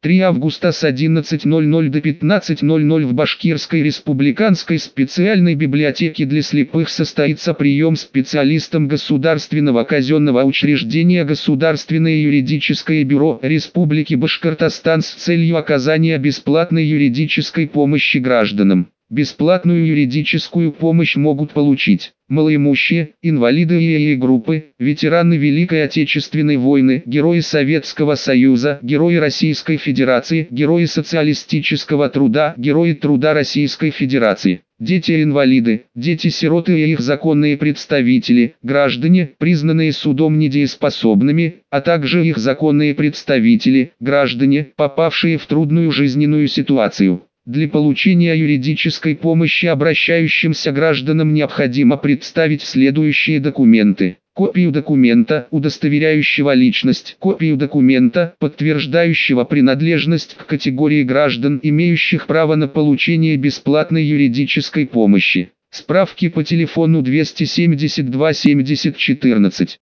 3 августа с 11:00 до 15:00 в Башкирской республиканской специальной библиотеке для слепых состоится прием специалистам Государственного казенного учреждения Государственное юридическое бюро Республики Башкортостан с целью оказания бесплатной юридической помощи гражданам. Бесплатную юридическую помощь могут получить малоимущие, инвалиды ИИ группы, ветераны Великой Отечественной войны, герои Советского Союза, герои Российской Федерации, герои социалистического труда, герои труда Российской Федерации, дети-инвалиды, дети-сироты и их законные представители, граждане, признанные судом недееспособными, а также их законные представители, граждане, попавшие в трудную жизненную ситуацию. Для получения юридической помощи обращающимся гражданам необходимо представить следующие документы. Копию документа, удостоверяющего личность, копию документа, подтверждающего принадлежность к категории граждан, имеющих право на получение бесплатной юридической помощи. Справки по телефону 272 70 14.